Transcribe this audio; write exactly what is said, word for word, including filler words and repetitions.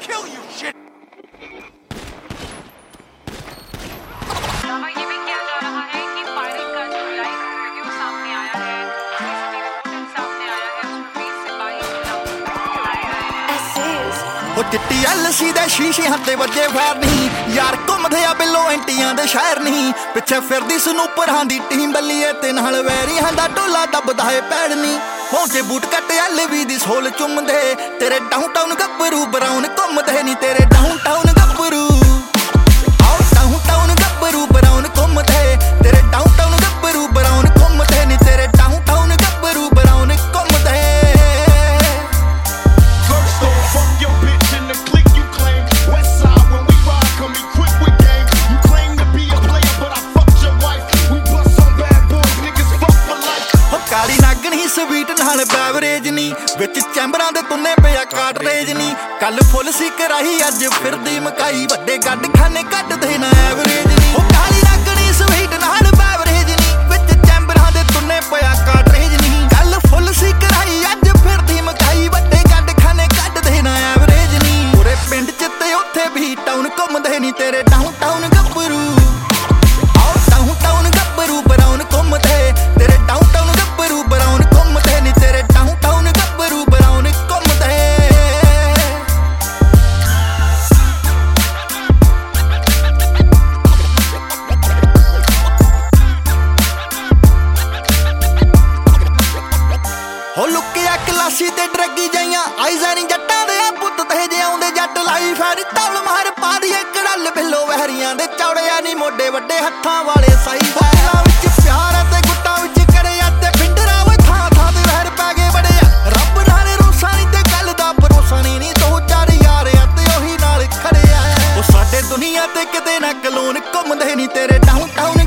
kill you, shit. ये भी किया जा रहा है कि फायरिंग का जो लाइव वीडियो सामने आया है, सीसीटीवी सामने आया है, उसमें बीस से बाईस ਉਹ ਚਿੱਟੀ ਐਲਸੀ ਦੇ ਸ਼ੀਸ਼ਿਆਂ ਤੇ ਵੱਜੇ ਫੈਰ ਨਹੀਂ ਯਾਰ ਘੁੰਮਦੇ ਆ ਬਿੱਲੋ ਐਂਟੀਆਂ ਦੇ ਸ਼ਹਿਰ ਨਹੀਂ ਪਿੱਛੇ ਫਿਰਦੀ ਸਨੂਪਰਾਂ ਦੀ ਟੀਮ ਬੱਲੀਏ ਤੇ ਨਾਲ ਵੈਰੀਆਂ ਦਾ ਟੋਲਾ ਦੱਬਦਾ ਏ ਪੈੜ ਨਹੀਂ ਪਹੁੰਚੇ ਬੂਟ ਕੱਟ ਐਲਵੀ ਦੀ ਸੋਲ ਚੁੰਮਦੇ ਤੇਰੇ ਡਾਊਨਟਾਊਨ ਗੱਭਰੂ ਬਰਾਊਨ ਘੁੰਮਦੇ ਨਹੀਂ ਤੇਰੇ ਡਾਊਨਟਾਊਨ ਗੱਭਰੂ ਆਓ ਡਾਊਨਟਾਊਨ ਗੱਭਰੂ ਬਰਾਊਨ ਘੁੰਮਦੇ ਤੇਰੇ ਡਾਊਨਟਾਊਨ ਗੱਭਰੂ ਬਰਾਊਨ ਘੁੰਮਦੇ ਨਹੀਂ ਤੇਰੇ ਡਾਊਨਟਾਊਨ ਗੱਭਰੂ ਬਰਾਊਨ ਘੁੰਮਦੇ ਕਾਲੀ ਨਾਗਣੀ ਸਵੀਟ ਨਾਲ ਬੈਵਰੇਜ ਨਹੀਂ ਵਿੱਚ ਚੈਂਬਰਾਂ ਦੇ ਤੁੰਨੇ ਪਿਆ ਕਾਟਰੇਜ ਨਹੀਂ ਕੱਲ ਫੁੱਲ ਸੀ ਕਰਾਈ ਅੱਜ ਫਿਰਦੀ ਮਕਾਈ ਵੱਡੇ ਗੱਡ ਖਾਨੇ ਕੱਢਦੇ ਨਾ ਐਵਰੇਜ ਨਹੀਂ ਉਹ ਕਾਲੀ ਨਾਗਣੀ ਸਵੀਟ ਨਾਲ ਬੈਵਰੇਜ ਨਹੀਂ ਵਿੱਚ ਚੈਂਬਰਾਂ ਦੇ ਤੁੰਨੇ ਪਿਆ ਕਾਟਰੇਜ ਨਹੀਂ ਕੱਲ ਫੁੱਲ ਸੀ ਕਰਾਈ ਅੱਜ ਫਿਰਦੀ ਮਕਾਈ ਵੱਡੇ ਗੱਡ ਖਾਨੇ ਕੱਢਦੇ ਨਾ ਐਵਰੇਜ ਨਹੀਂ ਪੂਰੇ ਪਿੰਡ ਚ ਤੇ ਉੱਥੇ ਵੀ ਟਾਊਨ ਘੁੰਮਦੇ ਨਹੀਂ ਤੇਰੇ ਡਾਊਨਟਾਊਨ ਗੱਭਰੂ ਆਓ ਡਾਊਨਟਾਊਨ ਗੱਭਰੂ ਬਰਾਊਨ ਘੁੰਮਦੇ ਤੇਰੇ ਡਾਊਨਟਾਊਨ ਗੱਭਰੂ ਬਰਾਊਨ ਘੁੰਮਦੇ ਨਹੀਂ ਤੇਰੇ ਡਾਊਨਟਾਊਨ ਗੱਭਰੂ ਬਰਾਊਨ ਘੁੰਮਦੇ ਹੋ ਲੁੱਕਿਆ ਕਲਾਸੀ ਤੇ ਡਰੱਗੀ ਜਾਈਆਂ ਆਈਜ਼ਾਂ ਨਹੀਂ ਜੱਟਾਂ ਦੇ ਆ ਪੁੱਤ ਤੇ ਜੇ ਆਉਂਦੇ ਜੱਟ ਲਾਈ ਫੈਰ ਤਲ ਮਾਰ ਪਾ ਦੀਏ ਕੜਲ ਬਿੱਲੋ ਵਹਿਰੀਆਂ ਦੇ ਚੌੜਿਆ ਨਹੀਂ ਮੋਢੇ ਵੱਡੇ ਹੱਥਾਂ ਵਾਲੇ ਸਾਈ ਫੈਲਾਂ ਵਿੱਚ ਪਿਆਰ ਤੇ ਗੁੱਟਾਂ ਵਿੱਚ ਕੜਿਆ ਤੇ ਫਿੰਡਰਾਂ ਵੇ ਥਾਂ ਥਾਂ ਤੇ ਵਹਿਰ ਪੈ ਗਏ ਬੜਿਆ ਰੱਬ ਨਾਲ ਰੋਸਾ ਨਹੀਂ ਤੇ ਗੱਲ ਦਾ ਭਰੋਸਾ ਨਹੀਂ ਨਹੀਂ ਦੋ ਚਾਰ ਯਾਰ ਆ ਤੇ ਉਹੀ ਨਾਲ ਖੜਿਆ ਉਹ ਸਾਡੇ ਦੁਨੀਆ ਤੇ ਕਿਤੇ ਨਾ ਕਲੋਨ ਘੁੰਮਦੇ ਨਹੀਂ ਤੇਰੇ ਡਾਊਨਟਾਊਨ